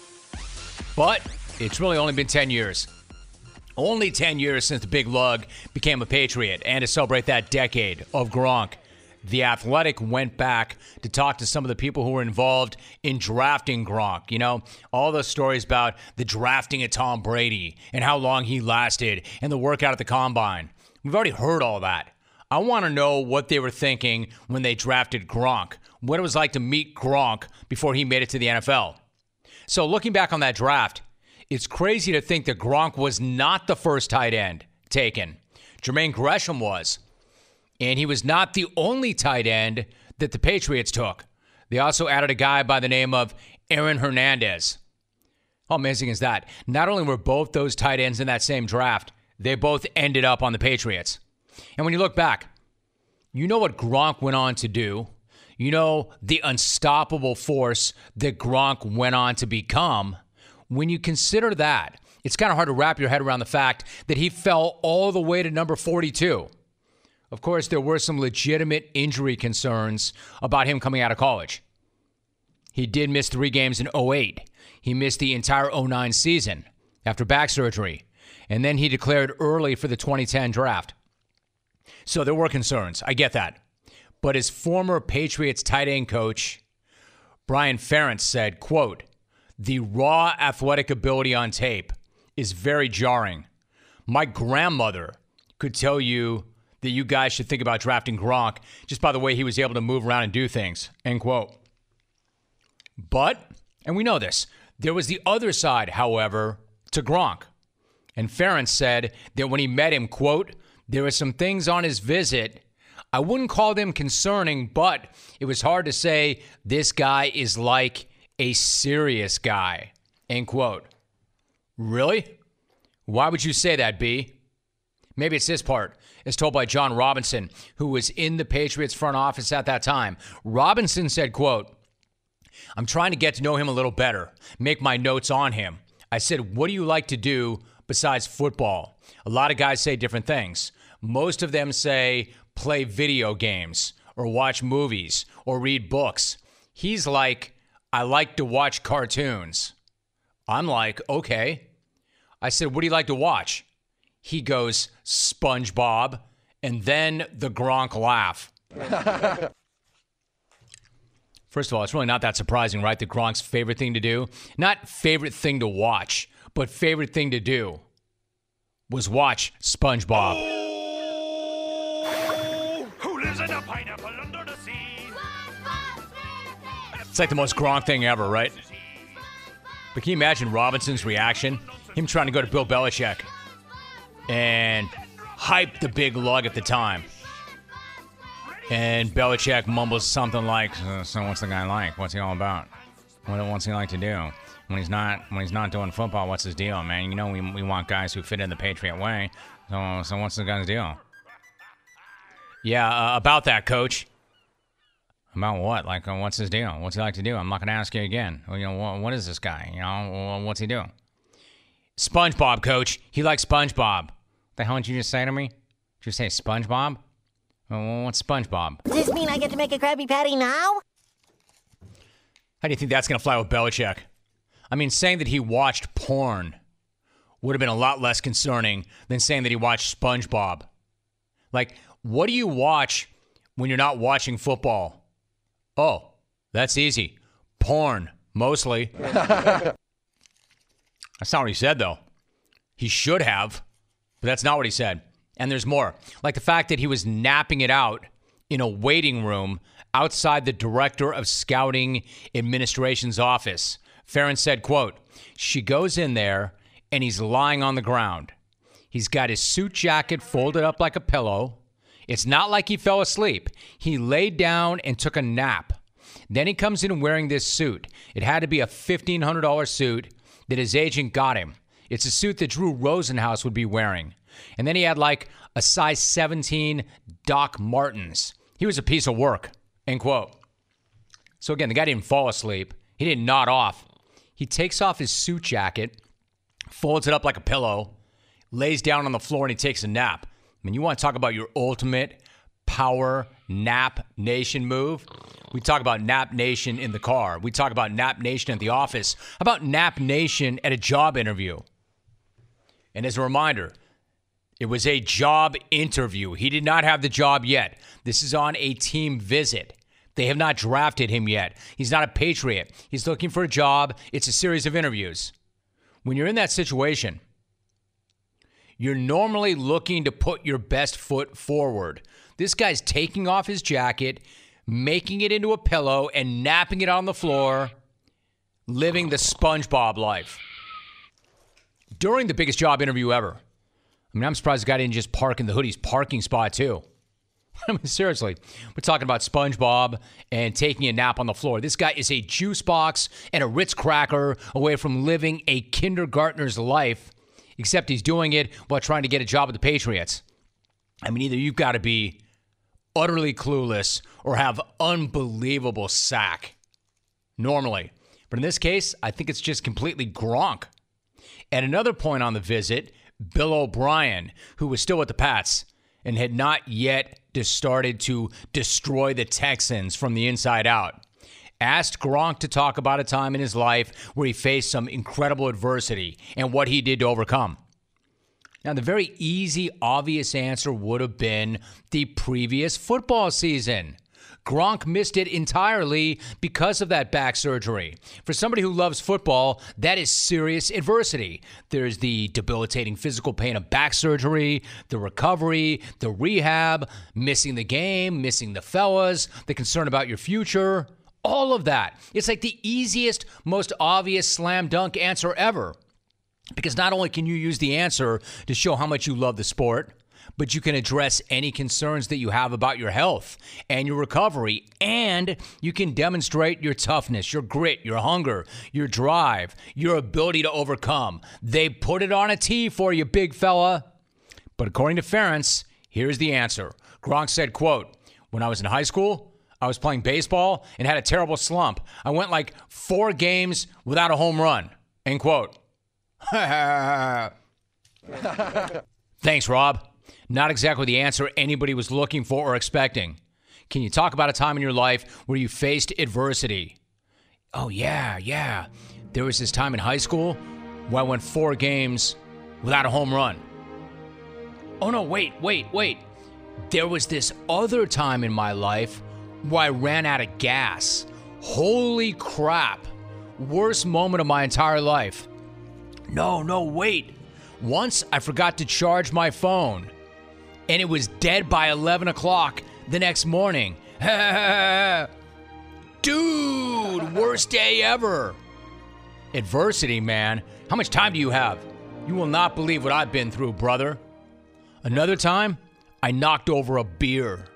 But it's really only been 10 years. Only 10 years since the Big Lug became a Patriot. And to celebrate that decade of Gronk, The Athletic went back to talk to some of the people who were involved in drafting Gronk. You know, all those stories about the drafting of Tom Brady and how long he lasted and the workout at the Combine. We've already heard all that. I want to know what they were thinking when they drafted Gronk, what it was like to meet Gronk before he made it to the NFL. So looking back on that draft, it's crazy to think that Gronk was not the first tight end taken. Jermaine Gresham was. And he was not the only tight end that the Patriots took. They also added a guy by the name of Aaron Hernandez. How amazing is that? Not only were both those tight ends in that same draft, they both ended up on the Patriots. And when you look back, you know what Gronk went on to do. You know the unstoppable force that Gronk went on to become. When you consider that, it's kind of hard to wrap your head around the fact that he fell all the way to number 42. Of course, there were some legitimate injury concerns about him coming out of college. He did miss 3 games in 2008. He missed the entire 2009 season after back surgery. And then he declared early for the 2010 draft. So there were concerns. I get that. But his former Patriots tight end coach, Brian Ferentz, said, quote, "The raw athletic ability on tape is very jarring. My grandmother could tell you that you guys should think about drafting Gronk just by the way he was able to move around and do things," end quote. But, and we know this, there was the other side, however, to Gronk. And Ferentz said that when he met him, quote, "There were some things on his visit. I wouldn't call them concerning, but it was hard to say this guy is like a serious guy," end quote. Really? Why would you say that, B? Maybe it's this part, as told by John Robinson, who was in the Patriots front office at that time. Robinson said, quote, I'm trying to get to know him a little better, make my notes on him. I said, what do you like to do besides football? A lot of guys say different things. Most of them say play video games or watch movies or read books. He's like, I like to watch cartoons. I'm like, okay. I said, what do you like to watch? He goes, SpongeBob, and then the Gronk laugh. First of all, it's really not that surprising, right? That Gronk's favorite thing to do, not favorite thing to watch, but favorite thing to do was watch SpongeBob. Oh, who lives in a pineapple under the sea? It's like the most Gronk thing ever, right? But can you imagine Robinson's reaction? Him trying to go to Bill Belichick and hype the big lug at the time. And Belichick mumbles something like, so what's the guy like? What's he all about? What's he like to do? When he's not doing football, what's his deal, man? You know, we want guys who fit in the Patriot way. So what's the guy's deal? Yeah, about that, coach. About what? Like, what's his deal? What's he like to do? I'm not going to ask you again. Well, you know, what is this guy? You know, what's he do? SpongeBob, coach. He likes SpongeBob. The hell did you just say to me? Did you say SpongeBob? Well, what's SpongeBob? Does this mean I get to make a Krabby Patty now? How do you think that's going to fly with Belichick? I mean, saying that he watched porn would have been a lot less concerning than saying that he watched SpongeBob. Like, what do you watch when you're not watching football? Oh, that's easy. Porn, mostly. That's not what he said, though. He should have, but that's not what he said. And there's more. Like the fact that he was napping it out in a waiting room outside the Director of Scouting Administration's office. Ferentz said, quote, she goes in there and he's lying on the ground. He's got his suit jacket folded up like a pillow. It's not like he fell asleep. He laid down and took a nap. Then he comes in wearing this suit. It had to be a $1,500 suit that his agent got him. It's a suit that Drew Rosenhaus would be wearing. And then he had like a size 17 Doc Martens. He was a piece of work, end quote. So again, the guy didn't fall asleep. He didn't nod off. He takes off his suit jacket, folds it up like a pillow, lays down on the floor, and he takes a nap. I mean, you want to talk about your ultimate power nap nation move? We talk about nap nation in the car. We talk about nap nation at the office. How about nap nation at a job interview? And as a reminder, it was a job interview. He did not have the job yet. This is on a team visit. They have not drafted him yet. He's not a Patriot. He's looking for a job. It's a series of interviews. When you're in that situation, you're normally looking to put your best foot forward. This guy's taking off his jacket, making it into a pillow, and napping it on the floor, living the SpongeBob life. During the biggest job interview ever. I mean, I'm surprised the guy didn't just park in the Hoodie's parking spot, too. I mean, seriously, we're talking about SpongeBob and taking a nap on the floor. This guy is a juice box and a Ritz cracker away from living a kindergartner's life, except he's doing it while trying to get a job with the Patriots. I mean, either you've got to be utterly clueless or have unbelievable sack. Normally. But in this case, I think it's just completely Gronk. At another point on the visit, Bill O'Brien, who was still with the Pats and had not yet started to destroy the Texans from the inside out, asked Gronk to talk about a time in his life where he faced some incredible adversity and what he did to overcome. Now, the very easy, obvious answer would have been the previous football season. Gronk missed it entirely because of that back surgery. For somebody who loves football, that is serious adversity. There's the debilitating physical pain of back surgery, the recovery, the rehab, missing the game, missing the fellas, the concern about your future, all of that. It's like the easiest, most obvious slam dunk answer ever. Because not only can you use the answer to show how much you love the sport, but you can address any concerns that you have about your health and your recovery, and you can demonstrate your toughness, your grit, your hunger, your drive, your ability to overcome. They put it on a tee for you, big fella. But according to Ferentz, here's the answer. Gronk said, quote, when I was in high school, I was playing baseball and had a terrible slump. I went like 4 games without a home run. End quote. Thanks, Rob. Not exactly the answer anybody was looking for or expecting. Can you talk about a time in your life where you faced adversity? Oh, yeah. There was this time in high school where I went 4 games without a home run. Oh, no, wait. There was this other time in my life where I ran out of gas. Holy crap. Worst moment of my entire life. No, wait. Once I forgot to charge my phone, and it was dead by 11 o'clock the next morning. Dude, worst day ever. Adversity, man. How much time do you have? You will not believe what I've been through, brother. Another time, I knocked over a beer.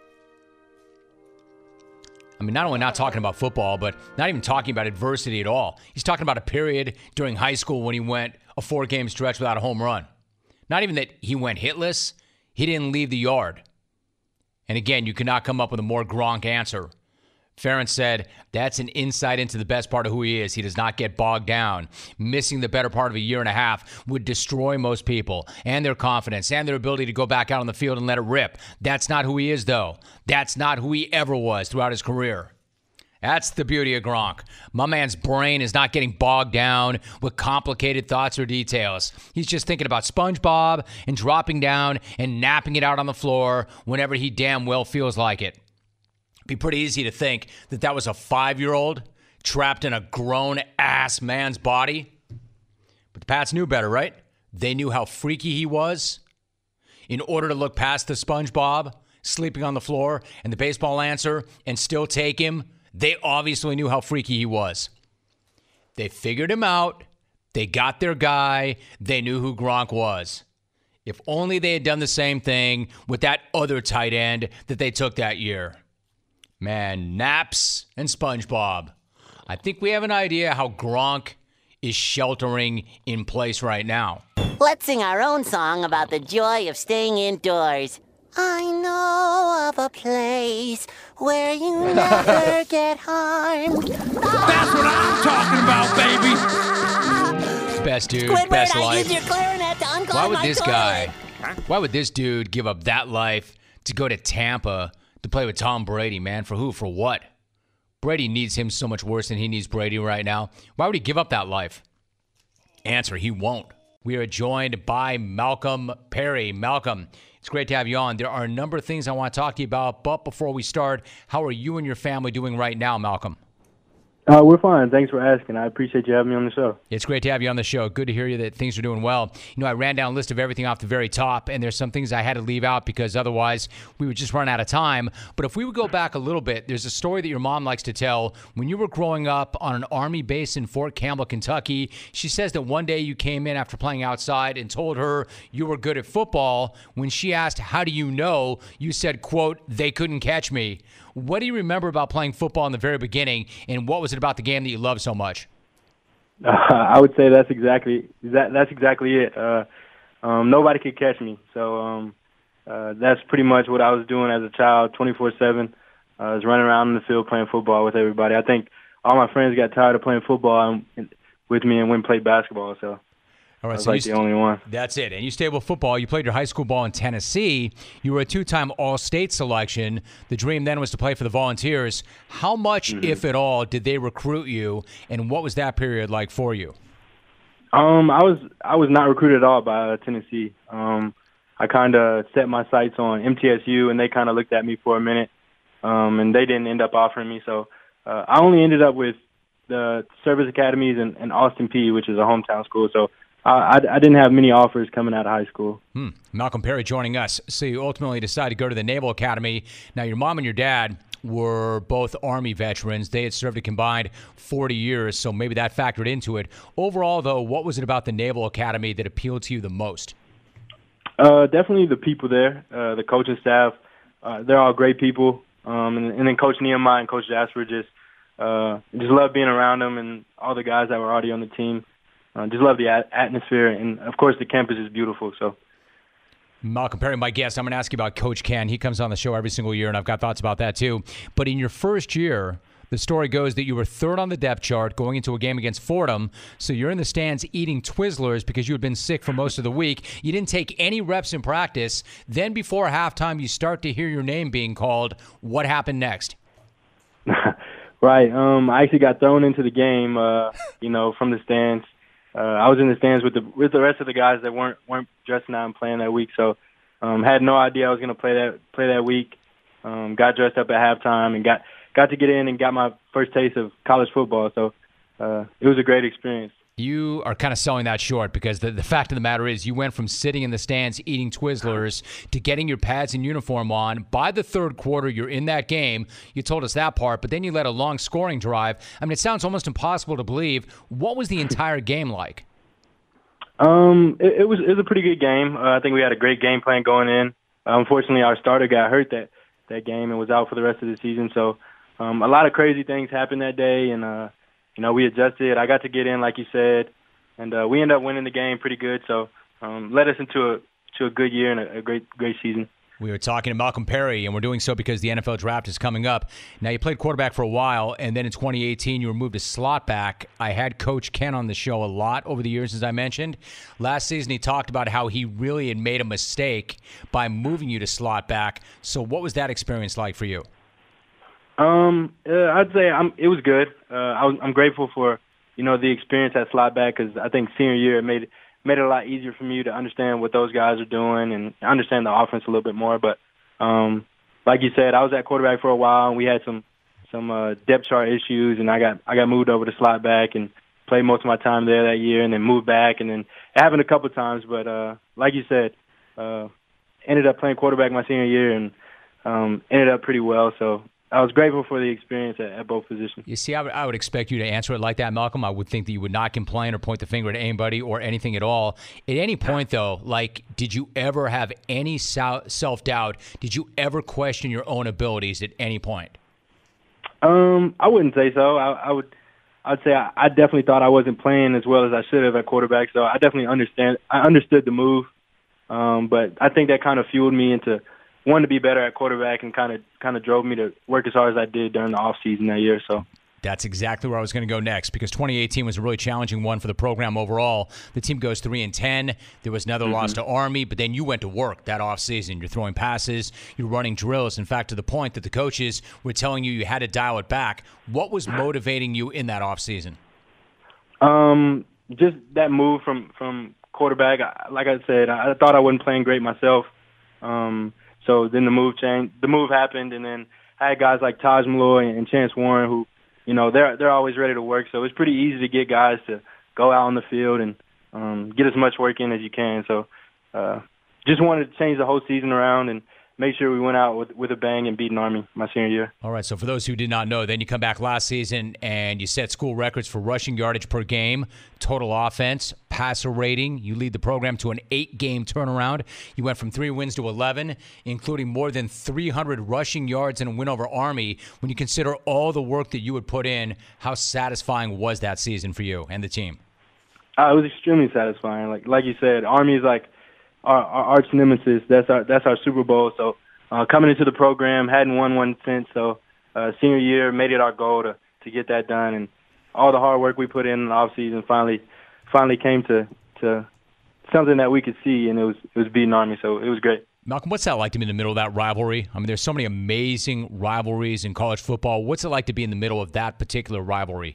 I mean, not only not talking about football, but not even talking about adversity at all. He's talking about a period during high school when he went a 4-game stretch without a home run. Not even that he went hitless. He didn't leave the yard. And again, you could not come up with a more Gronk answer. Ferentz said, that's an insight into the best part of who he is. He does not get bogged down. Missing the better part of a year and a half would destroy most people and their confidence and their ability to go back out on the field and let it rip. That's not who he is, though. That's not who he ever was throughout his career. That's the beauty of Gronk. My man's brain is not getting bogged down with complicated thoughts or details. He's just thinking about SpongeBob and dropping down and napping it out on the floor whenever he damn well feels like it. Be pretty easy to think that that was a 5-year-old trapped in a grown-ass man's body. But the Pats knew better, right? They knew how freaky he was. In order to look past the SpongeBob sleeping on the floor and the baseball answer and still take him, they obviously knew how freaky he was. They figured him out. They got their guy. They knew who Gronk was. If only they had done the same thing with that other tight end that they took that year. Man, naps and SpongeBob. I think we have an idea how Gronk is sheltering in place right now. Let's sing our own song about the joy of staying indoors. I know of a place where you never get harmed. That's what I'm talking about, baby. Best dude, Squidward, best I life. use your clarinet to unclog Why would my this toilet. guy, why would this dude give up that life to go to Tampa to play with Tom Brady, man? For who? For what? Brady needs him so much worse than he needs Brady right now. Why would he give up that life? Answer, he won't. We are joined by Malcolm Perry. Malcolm, it's great to have you on. There are a number of things I want to talk to you about, but before we start, how are you and your family doing right now, Malcolm? We're fine. Thanks for asking. I appreciate you having me on the show. It's great to have you on the show. Good to hear you that things are doing well. You know, I ran down a list of everything off the very top, and there's some things I had to leave out because otherwise we would just run out of time. But if we would go back a little bit, there's a story that your mom likes to tell. When you were growing up on an Army base in Fort Campbell, Kentucky, she says that one day you came in after playing outside and told her you were good at football. When she asked, how do you know, you said, quote, they couldn't catch me. What do you remember about playing football in the very beginning, and what was it about the game that you loved so much? I would say that's exactly it. Nobody could catch me, so that's pretty much what I was doing as a child, 24/7. I was running around in the field playing football with everybody. I think all my friends got tired of playing football with me and went and played basketball. So. All right, I was so like the only one. That's it. And you stayed with football. You played your high school ball in Tennessee. You were a 2-time All-State selection. The dream then was to play for the Volunteers. How much, if at all, did they recruit you, and what was that period like for you? I was not recruited at all by Tennessee. I kind of set my sights on MTSU, and they kind of looked at me for a minute, and they didn't end up offering me. So I only ended up with the service academies and Austin Peay, which is a hometown school. So I didn't have many offers coming out of high school. Malcolm Perry joining us. So you ultimately decided to go to the Naval Academy. Now, your mom and your dad were both Army veterans. They had served a combined 40 years, so maybe that factored into it. Overall, though, what was it about the Naval Academy that appealed to you the most? Definitely the people there, the coaching staff. They're all great people. And then Coach Nehemiah and Coach Jasper just love being around them, and all the guys that were already on the team. Just love the atmosphere, and of course the campus is beautiful. So, Malcolm Perry, my guest. I'm going to ask you about Coach Ken. He comes on the show every single year, and I've got thoughts about that too. But in your first year, the story goes that you were third on the depth chart going into a game against Fordham. So you're in the stands eating Twizzlers because you had been sick for most of the week. You didn't take any reps in practice. Then before halftime, you start to hear your name being called. What happened next? Right. I actually got thrown into the game, from the stands. I was in the stands with the rest of the guys that weren't dressing out and playing that week. So had no idea I was going to play that week. Got dressed up at halftime and got to get in and got my first taste of college football. So it was a great experience. You are kind of selling that short because the fact of the matter is you went from sitting in the stands eating Twizzlers to getting your pads and uniform on. By the third quarter, you're in that game. You told us that part, but then you led a long scoring drive. I mean, it sounds almost impossible to believe. What was the entire game like? It was a pretty good game. I think we had a great game plan going in. Unfortunately, our starter got hurt that game and was out for the rest of the season. So a lot of crazy things happened that day, and we adjusted. I got to get in, like you said, and we ended up winning the game pretty good. So led us into a good year and a great season. We were talking to Malcolm Perry, and we're doing so because the NFL draft is coming up. Now, you played quarterback for a while, and then in 2018, you were moved to slot back. I had Coach Ken on the show a lot over the years, as I mentioned. Last season, he talked about how he really had made a mistake by moving you to slot back. So what was that experience like for you? I'd say it was good. I'm grateful for, the experience at slot back because I think senior year it made it a lot easier for me to understand what those guys are doing and understand the offense a little bit more. But like you said, I was at quarterback for a while, and we had some depth chart issues, and I got moved over to slot back and played most of my time there that year, and then moved back, and then it happened a couple times. But like you said, ended up playing quarterback my senior year and ended up pretty well. So I was grateful for the experience at both positions. You see, I would expect you to answer it like that, Malcolm. I would think that you would not complain or point the finger at anybody or anything at all. At any point, though, did you ever have any self-doubt? Did you ever question your own abilities at any point? I wouldn't say so. I'd say I definitely thought I wasn't playing as well as I should have at quarterback, so I definitely understood the move. But I think that kind of fueled me into wanted to be better at quarterback and kind of drove me to work as hard as I did during the offseason that year. So that's exactly where I was going to go next because 2018 was a really challenging one for the program overall. The team goes 3-10. There was another loss to Army, but then you went to work that offseason. You're throwing passes. You're running drills. In fact, to the point that the coaches were telling you had to dial it back. What was motivating you in that offseason? Just that move from quarterback. Like I said, I thought I wasn't playing great myself. So then the move changed. The move happened, and then I had guys like Taj Malloy and Chance Warren who, they're always ready to work. So it's pretty easy to get guys to go out on the field and get as much work in as you can. So just wanted to change the whole season around and make sure we went out with a bang and beat an Army my senior year. All right, so for those who did not know, then you come back last season and you set school records for rushing yardage per game, total offense, passer rating. You lead the program to an 8-game turnaround. You went from 3 wins to 11, including more than 300 rushing yards and a win over Army. When you consider all the work that you would put in, how satisfying was that season for you and the team? It was extremely satisfying. Like you said, Army is like our arch nemesis. That's our Super Bowl. So coming into the program, hadn't won one since. So senior year, made it our goal to get that done, and all the hard work we put in the offseason finally came to something that we could see, and it was beating Army. So it was great. Malcolm, what's that like to be in the middle of that rivalry? I mean, there's so many amazing rivalries in college football. What's it like to be in the middle of that particular rivalry?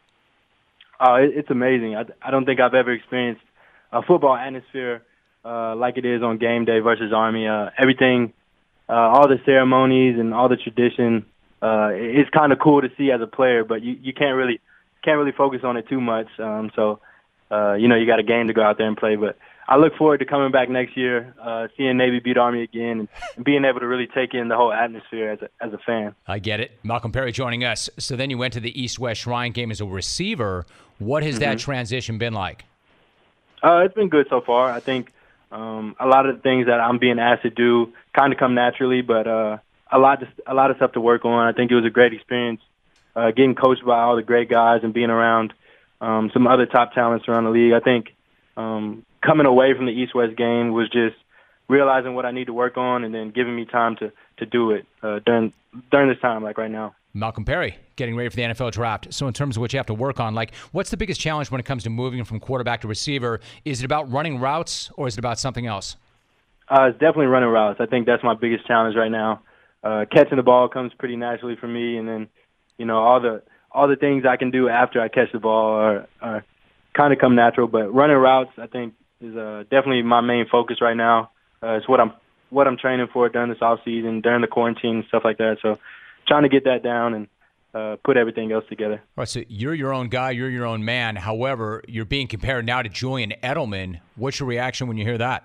It's amazing. I don't think I've ever experienced a football atmosphere like it is on game day versus Army. Everything, all the ceremonies and all the tradition, it's kind of cool to see as a player, but you can't really focus on it too much. So you got a game to go out there and play. But I look forward to coming back next year, seeing Navy beat Army again, and being able to really take in the whole atmosphere as a fan. I get it. Malcolm Perry joining us. So then you went to the East-West Shrine game as a receiver. What has that transition been like? It's been good so far. I think a lot of the things that I'm being asked to do kind of come naturally, but a lot of stuff to work on. I think it was a great experience getting coached by all the great guys and being around some other top talents around the league. I think coming away from the East-West game was just realizing what I need to work on and then giving me time to do it during this time, like right now. Malcolm Perry, getting ready for the NFL draft. So in terms of what you have to work on, like what's the biggest challenge when it comes to moving from quarterback to receiver? Is it about running routes or is it about something else? It's definitely running routes. I think that's my biggest challenge right now. Catching the ball comes pretty naturally for me, and then, you know, all the things I can do after I catch the ball are kind of come natural. But running routes, I think, is definitely my main focus right now. It's what I'm training for during this off season, during the quarantine and stuff like that. So trying to get that down and put everything else together. All right, so you're your own guy, you're your own man. However, you're being compared now to Julian Edelman. What's your reaction when you hear that?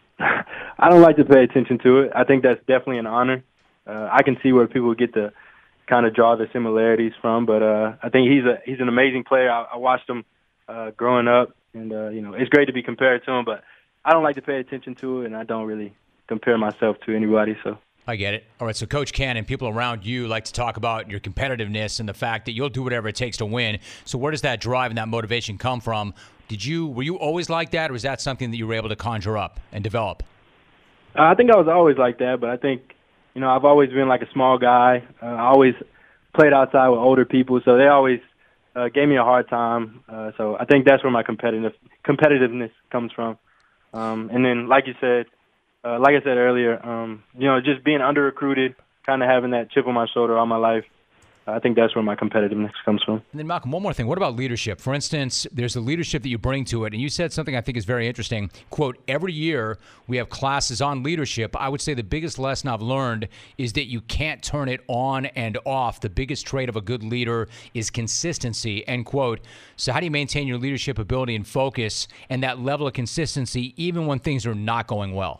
I don't like to pay attention to it. I think that's definitely an honor. I can see where people get to kind of draw the similarities from, but I think he's an amazing player. I watched him growing up, and you know, it's great to be compared to him, but I don't like to pay attention to it, and I don't really compare myself to anybody. So I get it. All right, so Coach Ken and people around you like to talk about your competitiveness and the fact that you'll do whatever it takes to win. So where does that drive and that motivation come from? Were you always like that, or was that something that you were able to conjure up and develop? I think I was always like that, but I think, you know, I've always been like a small guy. I always played outside with older people, so they always gave me a hard time. So I think that's where my competitiveness comes from. And then, like I said earlier, you know, just being under-recruited, kind of having that chip on my shoulder all my life, I think that's where my competitiveness comes from. And then, Malcolm, one more thing. What about leadership? For instance, there's the leadership that you bring to it, and you said something I think is very interesting. Quote, every year we have classes on leadership. I would say the biggest lesson I've learned is that you can't turn it on and off. The biggest trait of a good leader is consistency, end quote. So how do you maintain your leadership ability and focus and that level of consistency even when things are not going well?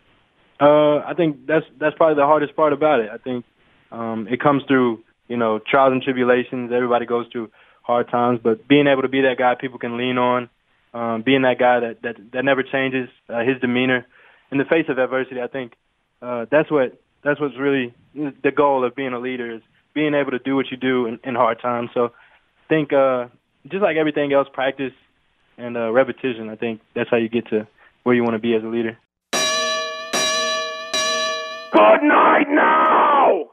I think that's probably the hardest part about it. I think it comes through, you know, trials and tribulations. Everybody goes through hard times, but being able to be that guy people can lean on, being that guy that never changes his demeanor in the face of adversity, I think that's what's really the goal of being a leader, is being able to do what you do in hard times. So I think just like everything else, practice and repetition, I think that's how you get to where you want to be as a leader. Good night now!